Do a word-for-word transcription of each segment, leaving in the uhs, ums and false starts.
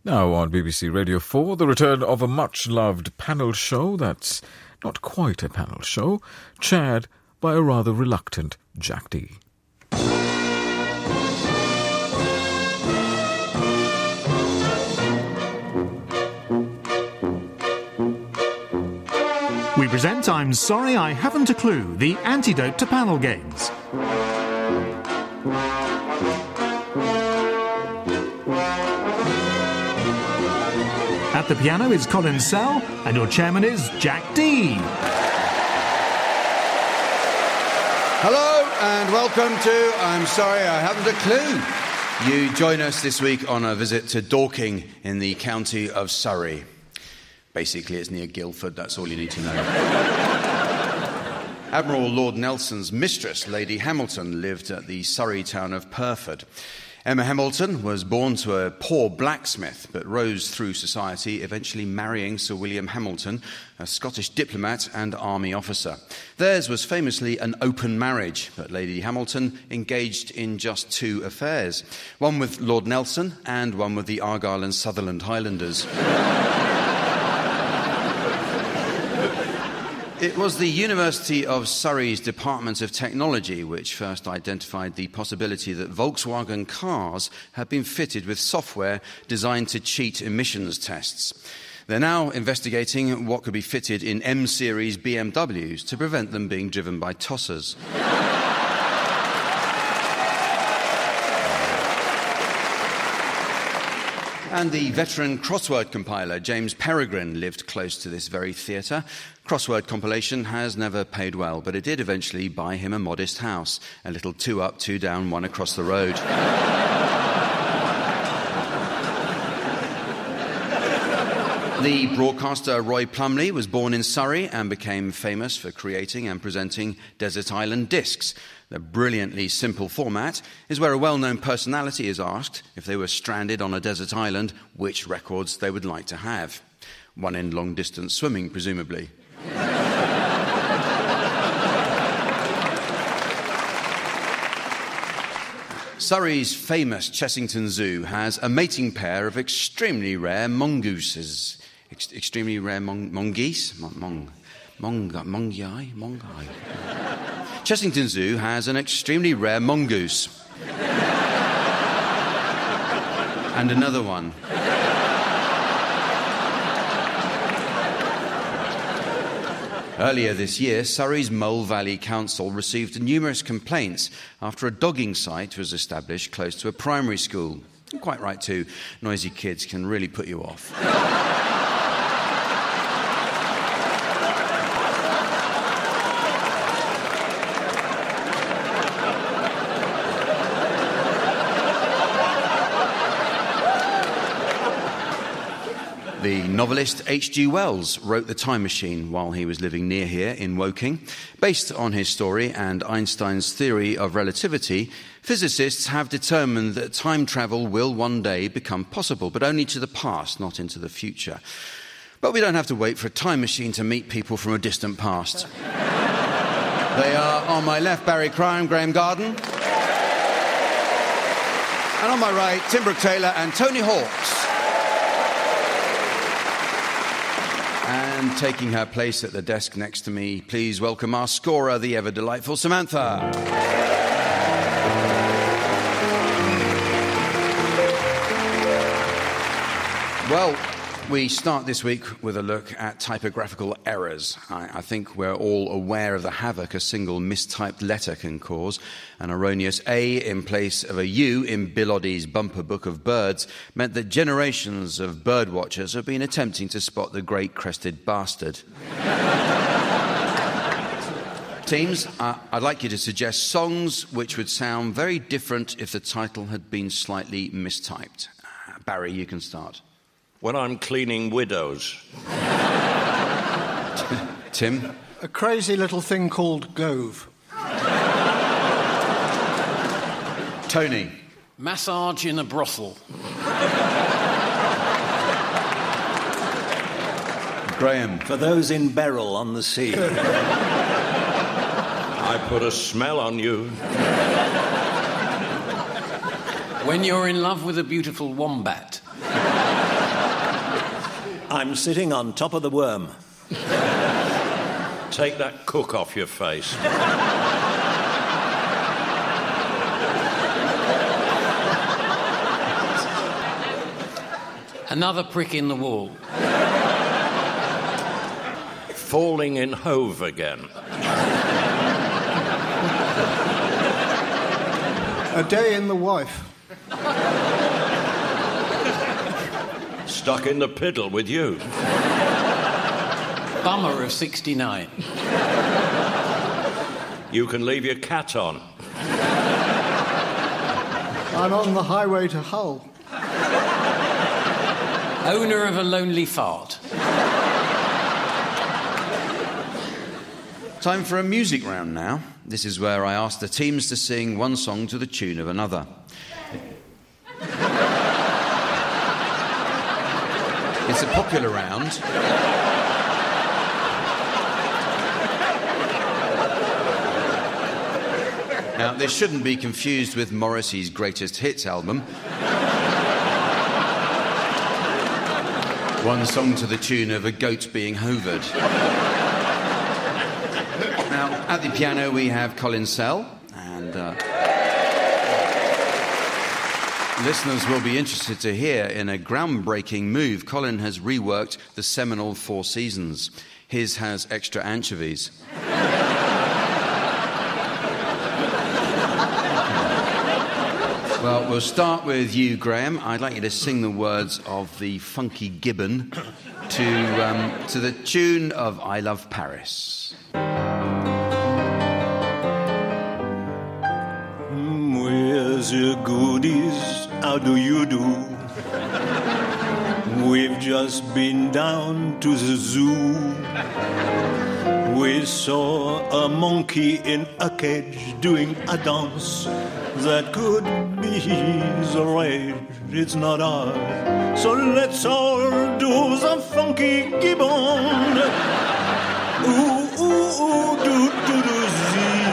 Now on B B C Radio four, the return of a much-loved panel show that's not quite a panel show, chaired by a rather reluctant Jack Dee. We present I'm Sorry I Haven't a Clue, the antidote to panel games. At the piano is Colin Sell, and your chairman is Jack Dee. Hello and welcome to I'm Sorry I Haven't a Clue. You join us this week on a visit to Dorking in the county of Surrey. Basically, it's near Guildford, that's all you need to know. Admiral Lord Nelson's mistress, Lady Hamilton, lived at the Surrey town of Pyrford. Emma Hamilton was born to a poor blacksmith, but rose through society, eventually marrying Sir William Hamilton, a Scottish diplomat and army officer. Theirs was famously an open marriage, but Lady Hamilton engaged in just two affairs, one with Lord Nelson and one with the Argyll and Sutherland Highlanders. It was the University of Surrey's Department of Technology which first identified the possibility that Volkswagen cars had been fitted with software designed to cheat emissions tests. They're now investigating what could be fitted in M-series B M Ws to prevent them being driven by tossers. And the veteran crossword compiler James Peregrine lived close to this very theatre. Crossword compilation has never paid well, but it did eventually buy him a modest house, a little two up, two down, one across the road. The broadcaster Roy Plumley was born in Surrey and became famous for creating and presenting Desert Island Discs. The brilliantly simple format is where a well-known personality is asked, if they were stranded on a desert island, which records they would like to have. One in long-distance swimming, presumably. Surrey's famous Chessington Zoo has a mating pair of extremely rare mongooses. Ex- extremely rare mon- mongoose? Mon- mong- mong- mongi? Mongi? Chessington Zoo has an extremely rare mongoose. And another one. Earlier this year, Surrey's Mole Valley Council received numerous complaints after a dogging site was established close to a primary school. You're quite right too. Noisy kids can really put you off. The novelist H G Wells wrote The Time Machine while he was living near here in Woking. Based on his story and Einstein's theory of relativity, physicists have determined that time travel will one day become possible, but only to the past, not into the future. But we don't have to wait for a time machine to meet people from a distant past. They are on my left, Barry Crime, Graham Garden. And on my right, Tim Brooke-Taylor and Tony Hawks. And taking her place at the desk next to me, please welcome our scorer, the ever-delightful Samantha. Well, we start this week with a look at typographical errors. I, I think we're all aware of the havoc a single mistyped letter can cause. An erroneous A in place of a U in Bill Oddie's bumper book of birds meant that generations of bird watchers have been attempting to spot the great crested bastard. Teams, uh, I'd like you to suggest songs which would sound very different if the title had been slightly mistyped. Uh, Barry, you can start. When I'm cleaning widows. Tim? A crazy little thing called Gove. Tony? Massage in a brothel. Graham? For those in Beryl on the sea. I put a smell on you. When you're in love with a beautiful wombat. I'm sitting on top of the worm. Take that cook off your face. Another prick in the wall. Falling in Hove again. A day in the wife. Stuck in the piddle with you. Bummer of sixty-nine. You can leave your cat on. I'm on the highway to Hull. Owner of a lonely fart. Time for a music round now. This is where I ask the teams to sing one song to the tune of another. It's a popular round. Now, this shouldn't be confused with Morrissey's greatest hits album. One song to the tune of a goat being hovered. Now, at the piano we have Colin Sell, and uh, listeners will be interested to hear, in a groundbreaking move, Colin has reworked the seminal Four Seasons. His has extra anchovies. Well, we'll start with you, Graham. I'd like you to sing the words of the Funky Gibbon to, um, to the tune of I Love Paris. Where's your goodies? How do you do? We've just been down to the zoo. We saw a monkey in a cage doing a dance that could be the rage. It's not hard. So let's all do the Funky Gibbon. Ooh, ooh, ooh, do, do, do, zee.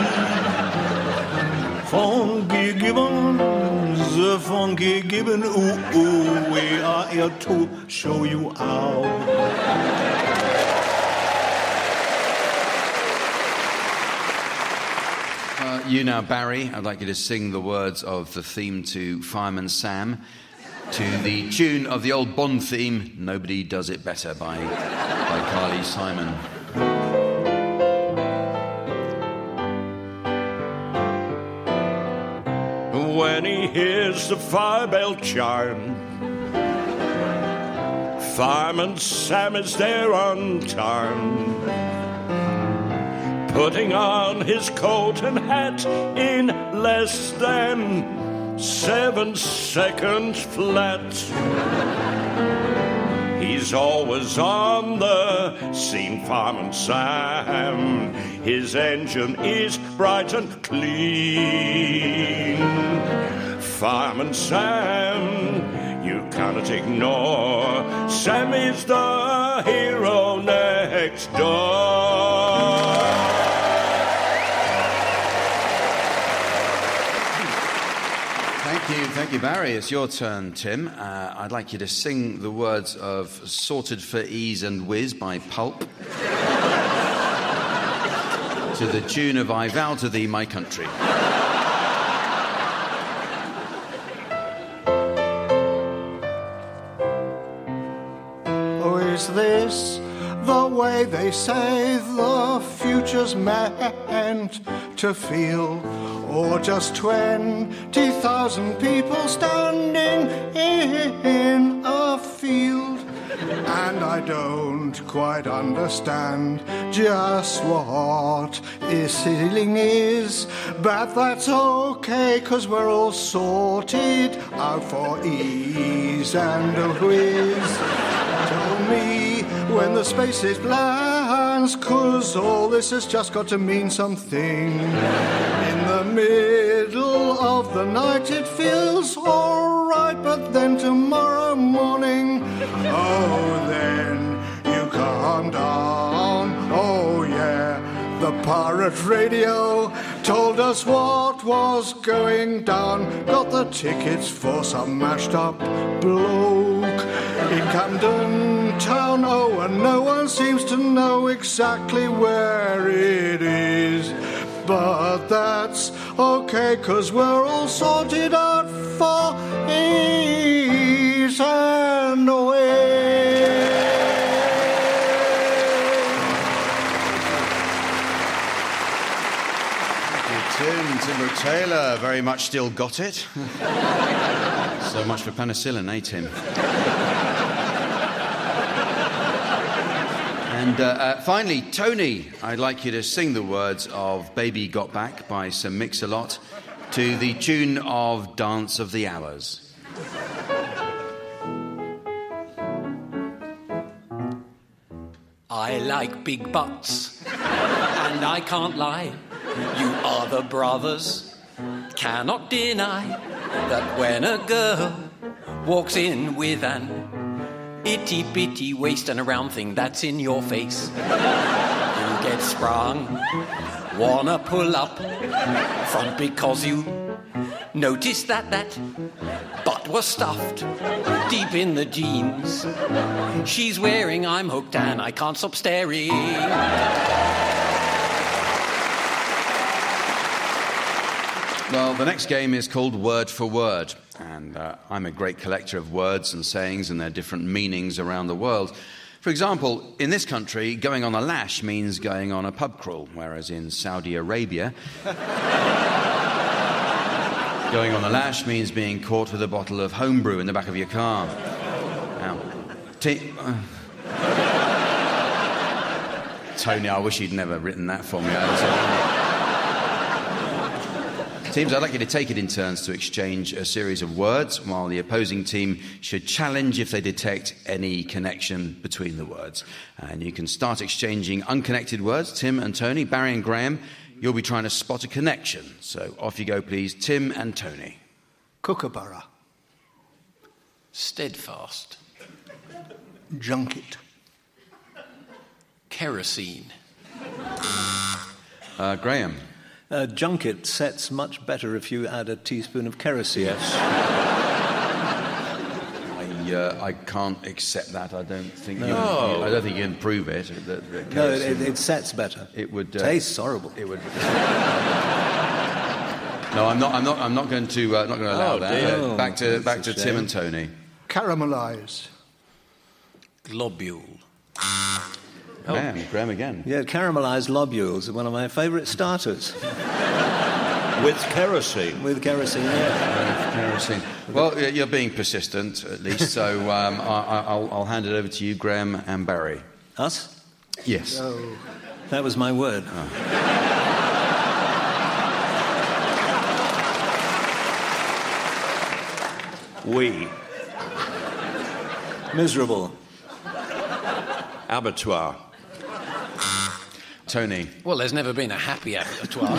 Funky Gibbon, the Funky Gibbon. Ooh, ooh, we are here to show you how. Uh, you now, Barry, I'd like you to sing the words of the theme to Fireman Sam to the tune of the old Bond theme, Nobody Does It Better, by, by Carly Simon. When he hears the fire bell chime, Fireman Sam is there on time, putting on his coat and hat in less than seven seconds flat. He's always on the scene, Fireman Sam. His engine is bright and clean. Fireman Sam, you cannot ignore. Sam is the hero next door. Thank you, thank you, Barry. It's your turn, Tim. Uh, I'd like you to sing the words of Sorted for Ease and Whiz by Pulp to the tune of I Vow to Thee, My Country. Oh, is this the way they say the future's meant to feel? Or just twenty thousand people standing in a field? And I don't quite understand just what this ceiling is, but that's okay, 'cause we're all sorted out for ease and a whiz. Tell me when the space is plans, 'cause all this has just got to mean something. In the middle of the night it feels alright, but then tomorrow morning, oh, then you calm down. Oh yeah, the pirate radio told us what was going down. Got the tickets for some mashed up bloke in Camden town, oh, and no one seems to know exactly where it is. But that's okay, 'cause we're all sorted out for ease and way. Tim, Timber Taylor, very much still got it. So much for penicillin, eh, Tim? And uh, uh, finally, Tony, I'd like you to sing the words of Baby Got Back by Sir Mix-a-Lot to the tune of Dance of the Hours. I like big butts, and I can't lie. You other brothers cannot deny that when a girl walks in with an itty-bitty waist and a round thing that's in your face, you get sprung, wanna pull up front because you noticed that that butt was stuffed deep in the jeans she's wearing. I'm hooked and I can't stop staring. Well, the next game is called Word for Word, and uh, I'm a great collector of words and sayings and their different meanings around the world. For example, in this country, going on a lash means going on a pub crawl, whereas in Saudi Arabia, going on a lash means being caught with a bottle of homebrew in the back of your car. Now, t- uh... Tony, I wish you'd never written that for me. Teams, I'd like you to take it in turns to exchange a series of words, while the opposing team should challenge if they detect any connection between the words. And you can start exchanging unconnected words. Tim and Tony, Barry and Graham, you'll be trying to spot a connection. So off you go, please, Tim and Tony. Kookaburra. Steadfast. Junket. Kerosene. Uh, Graham. Uh, junket sets much better if you add a teaspoon of kerosene. Yes. I, uh, I can't accept that. I don't think. No. You, you, I don't think you can prove it. The, the no, it, it, it sets better. It would uh, tastes horrible. It would. No, I'm not. I'm not. I'm not going to. Uh, not going to allow oh, that. Dear. Uh, back to That's back to Tim and Tony. Caramelise. Globule. Oh. Man, Graham again. Yeah, caramelised lobules are one of my favourite starters. With kerosene. With kerosene, yeah. With kerosene. Well, you're being persistent, at least, so um, I, I'll, I'll hand it over to you, Graham and Barry. Us? Yes. Oh. That was my word. Oh. We. Miserable. Abattoir. Tony. Well, there's never been a happy abattoir.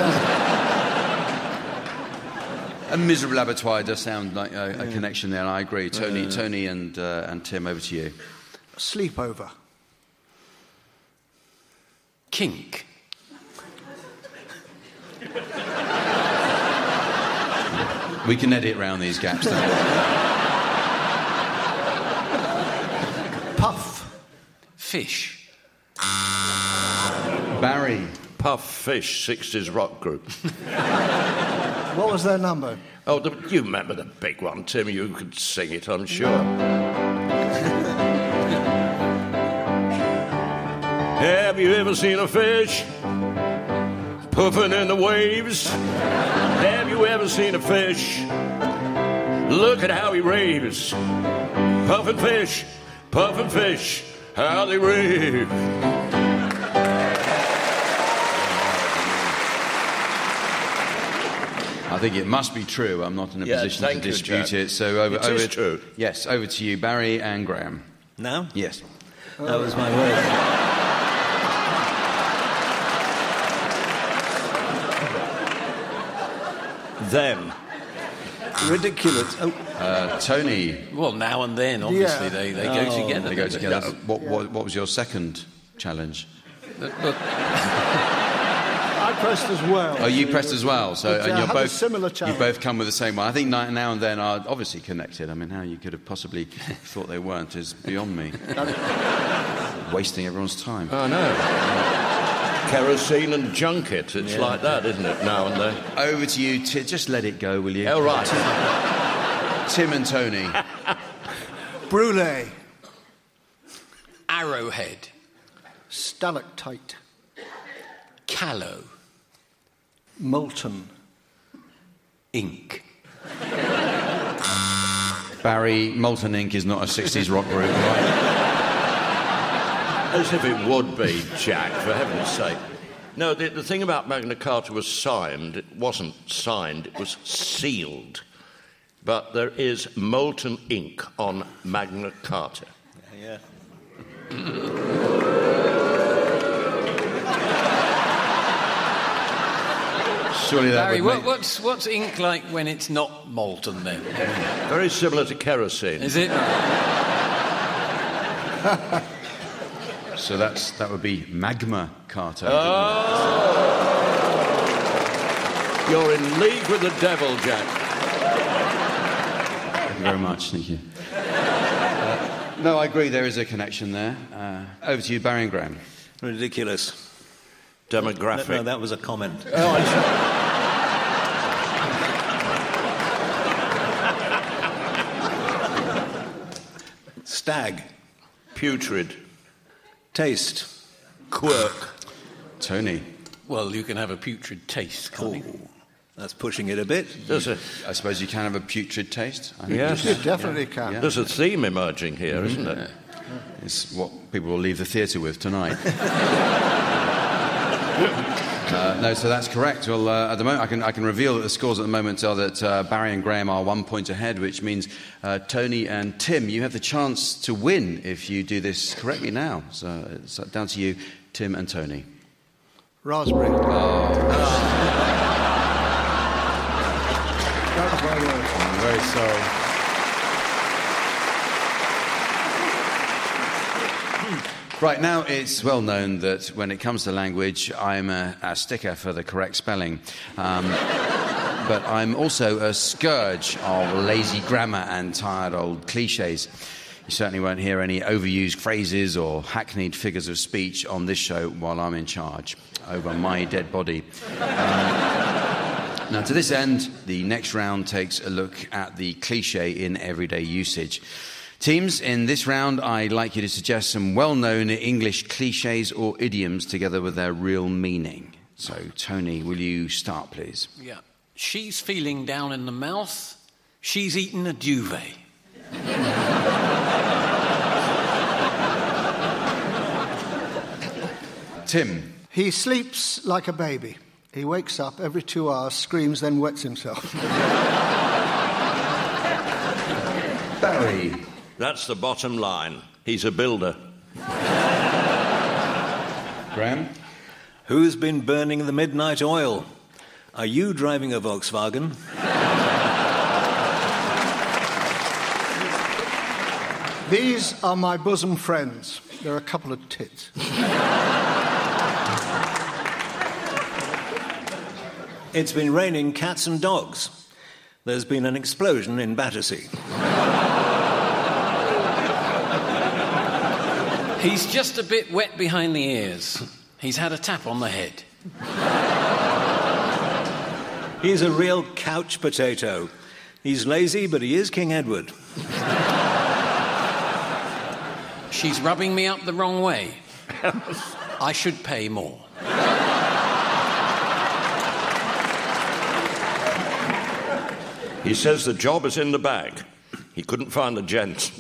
A miserable abattoir does sound like a, a connection there, and I agree. Tony, uh, Tony, and uh, and Tim, over to you. Sleepover. Kink. We can edit round these gaps. Puff. Fish. Barry. Puff Fish, sixties rock group. What was their number? Oh, the, you remember the big one, Tim. You could sing it, I'm sure. Have you ever seen a fish puffing in the waves? Have you ever seen a fish? Look at how he raves. Puffin' fish, puffin' fish, how they rave. I think it must be true. I'm not in a Yeah, position to thank you, dispute Jack. it. So over, It over is true. Yes, over to you, Barry and Graham. Now? Yes. That was my word. Them. Ridiculous. Oh, Uh, Tony. Well, now and then, obviously, Yeah. they, they Oh. go together. They go don't together. No. What, what, what was your second challenge? Look, look, I I pressed as well. Oh, you pressed as well. So, But, uh, and you're have a both similar you challenge. both come with the same one. I think now now and then are obviously connected. I mean, how you could have possibly thought they weren't is beyond me. Wasting everyone's time. I know. Kerosene and junket. It's Yeah. like that, isn't it? Now and then. Over to you. T- just let it go, will you? Oh, right. Tim and Tony. Brûlé. Arrowhead. Stalactite. Callow. Molten. Ink. Barry, Molten Ink is not a sixties rock group, right? As if it would be, Jack, for heaven's sake. No, the, the thing about Magna Carta was signed. It wasn't signed, it was sealed. But there is molten ink on Magna Carta. Yeah. Surely that Barry, would what, make... what's, what's ink like when it's not molten then? Very similar to kerosene. Is it? So that's that would be Magma Carta. Oh! You're in league with the devil, Jack. Thank you very much. Thank you. Uh, no, I agree. There is a connection there. Uh, over to you, Barry and Graham. Ridiculous. Demographic. No, no, that was a comment. Oh, I Stag. Putrid. Taste. Quirk. Tony. Well, you can have a putrid taste, can't you? That's pushing it a bit. There's a, I suppose you can have a putrid taste. I think Yes. You definitely can. Yeah. there's a theme emerging here, isn't it? It's what people will leave the theatre with tonight. uh, no, so that's correct. Well, uh, at the moment, I can I can reveal that the scores at the moment are that uh, Barry and Graham are one point ahead, which means uh, Tony and Tim, you have the chance to win if you do this correctly now. So it's down to you, Tim and Tony. Raspberry. That was my word. I'm very sorry. Right, now it's well known that when it comes to language, I'm a, a sticker for the correct spelling. Um, but I'm also a scourge of lazy grammar and tired old cliches. You certainly won't hear any overused phrases or hackneyed figures of speech on this show while I'm in charge, over my dead body. Um, now, to this end, the next round takes a look at the cliche in everyday usage. Teams, in this round, I'd like you to suggest some well-known English cliches or idioms together with their real meaning. So, Tony, will you start, please? Yeah. She's feeling down in the mouth. She's eaten a duvet. Tim. He sleeps like a baby. He wakes up every two hours, screams, then wets himself. Barry. That's the bottom line. He's a builder. Graham. Who's been burning the midnight oil? Are you driving a Volkswagen? These are my bosom friends. They're a couple of tits. It's been raining cats and dogs. There's been an explosion in Battersea. He's just a bit wet behind the ears. He's had a tap on the head. He's a real couch potato. He's lazy, but he is King Edward. She's rubbing me up the wrong way. I should pay more. He says the job is in the bag. He couldn't find the gent.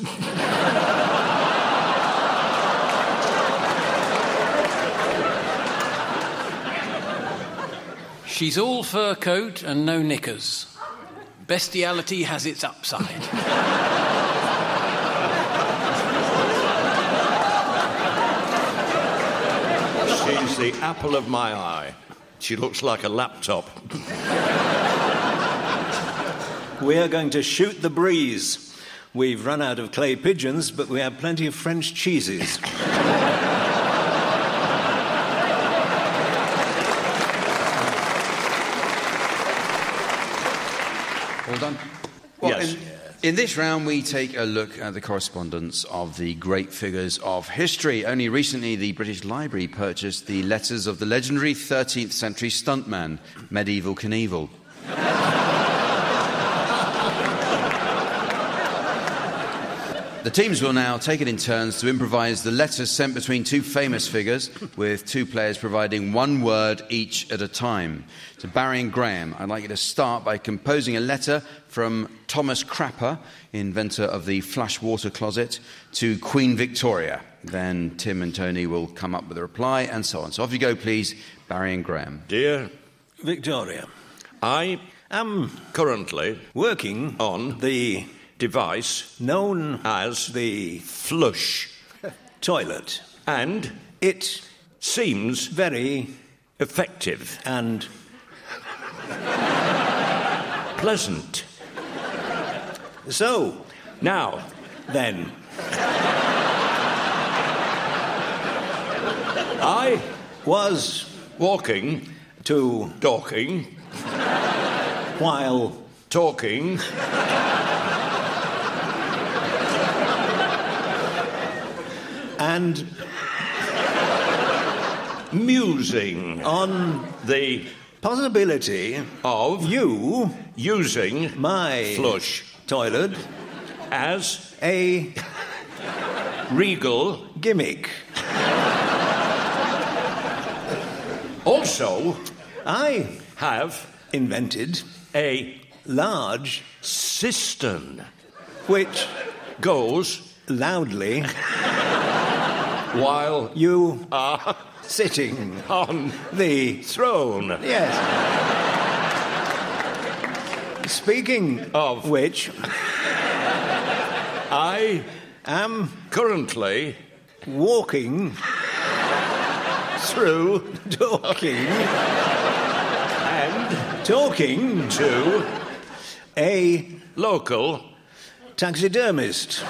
She's all fur coat and no knickers. Bestiality has its upside. She's the apple of my eye. She looks like a laptop. We are going to shoot the breeze. We've run out of clay pigeons, but we have plenty of French cheeses. All done? Well, Yes. in, in this round, we take a look at the correspondence of the great figures of history. Only recently, the British Library purchased the letters of the legendary thirteenth century stuntman, Medieval Knievel. The teams will now take it in turns to improvise the letters sent between two famous figures, with two players providing one word each at a time. So Barry and Graham, I'd like you to start by composing a letter from Thomas Crapper, inventor of the flush water closet, to Queen Victoria. Then Tim and Tony will come up with a reply, and so on. So off you go, please, Barry and Graham. Dear Victoria, I am currently working on the device known as the flush, toilet. and It seems very effective, and pleasant. so Now, then I was walking, to talking, while talking, and musing on the possibility of you using my flush toilet as a regal. gimmick. Also, I have invented a large cistern which goes loudly while you are sitting on the throne. yes. Speaking Of- which, I am currently walking through talking and talking to a local taxidermist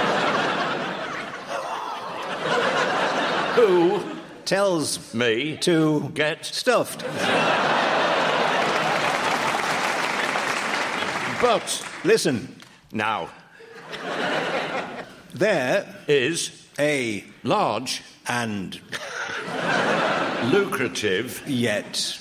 who tells me to get stuffed. but Listen, now there is a large and lucrative yet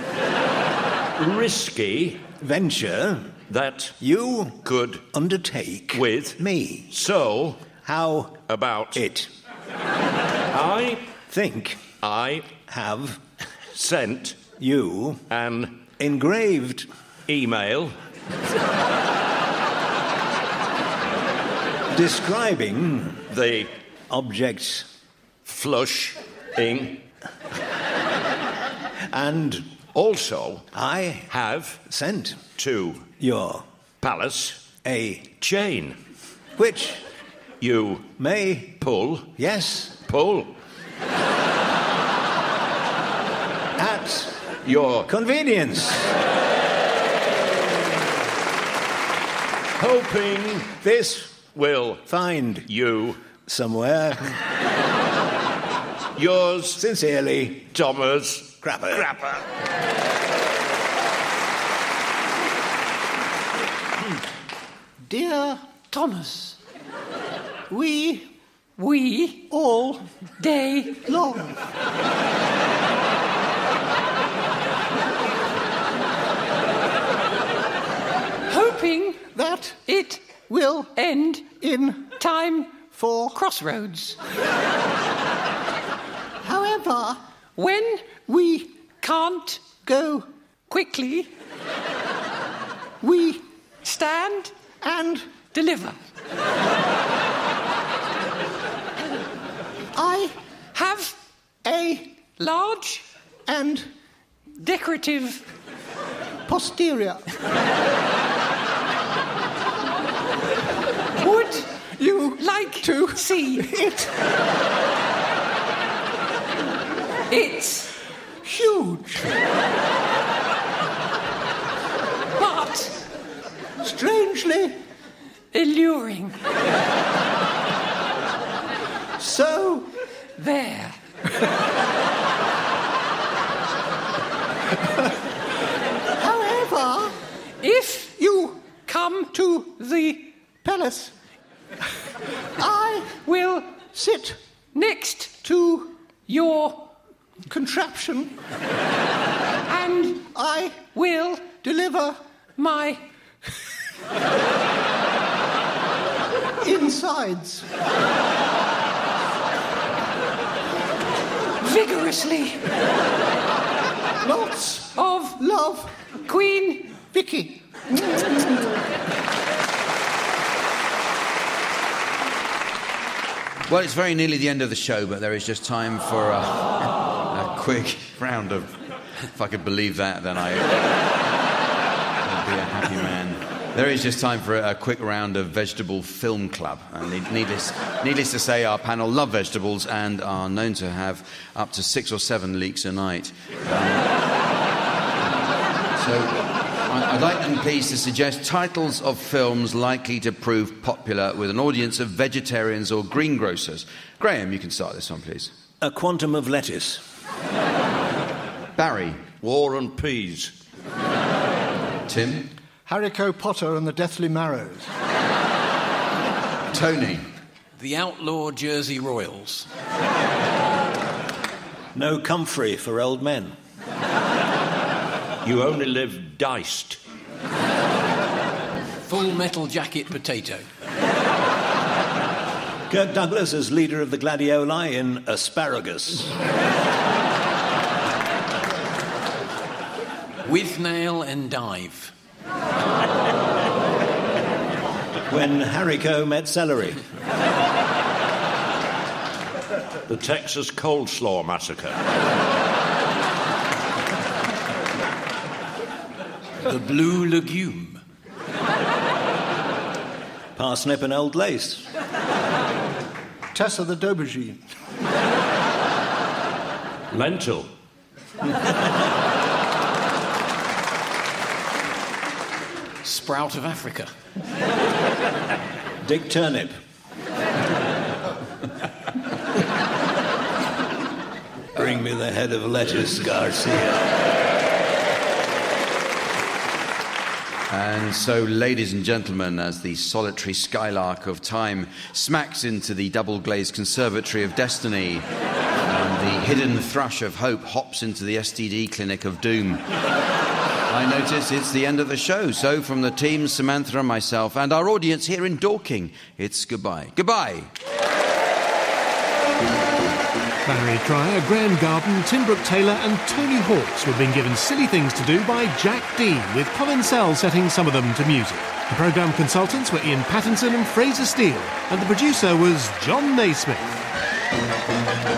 risky venture that you could undertake with me. so How about it I think I have sent you an engraved email describing the objects flushing, and also I have sent to your palace a chain which you may pull yes pull at your convenience, hoping this will find you somewhere. yours Sincerely, Thomas Crapper. Crapper. Dear Thomas, we We all day long hoping that it will end in time for crossroads however when we can't go quickly we stand and deliver. I Have a large and decorative posterior. would You like to see it it's huge, but strangely alluring. so There. however If you come to the palace. I will sit next to your contraption, and I will deliver my insides vigorously. Lots of love, Queen Vicky. Well, it's very nearly the end of the show, but there is just time for a, a quick round of... If I could believe that, then I would be a happy man. There is just time for a, a quick round of Vegetable Film Club. And needless, needless to say, our panel love vegetables and are known to have up to six or seven leaks a night. Um, so... I'd like them, please, to suggest titles of films likely to prove popular with an audience of vegetarians or greengrocers. Graham, you can start this one, please. A Quantum of Lettuce. Barry. War and Peas. Tim. Harrico Potter and the Deathly Marrows. Tony. The Outlaw Jersey Royals. No Comfrey for Old Men. You Only Live Diced. Full Metal Jacket Potato. Kirk Douglas as leader of the Gladioli in Asparagus. With Nail and Dive. When Harrico met celery. The Texas Coleslaw Massacre. The Blue Legume. Parsnip and Old Lace. Tessa the D'Aubergine. Lentil. Sprout of Africa. Dick Turnip. Bring me the head of lettuce, Garcia. And so, ladies and gentlemen, as the solitary skylark of time smacks into the double-glazed conservatory of destiny, and the hidden thrush of hope hops into the S T D clinic of doom, I notice it's the end of the show. So, from the team, Samantha and myself, and our audience here in Dorking, it's goodbye. Goodbye. Barry Cryer, Graham Garden, Tim Brooke-Taylor and Tony Hawks were being given silly things to do by Jack Dean, with Colin Sell setting some of them to music. The programme consultants were Ian Pattinson and Fraser Steele, and the producer was John Naismith.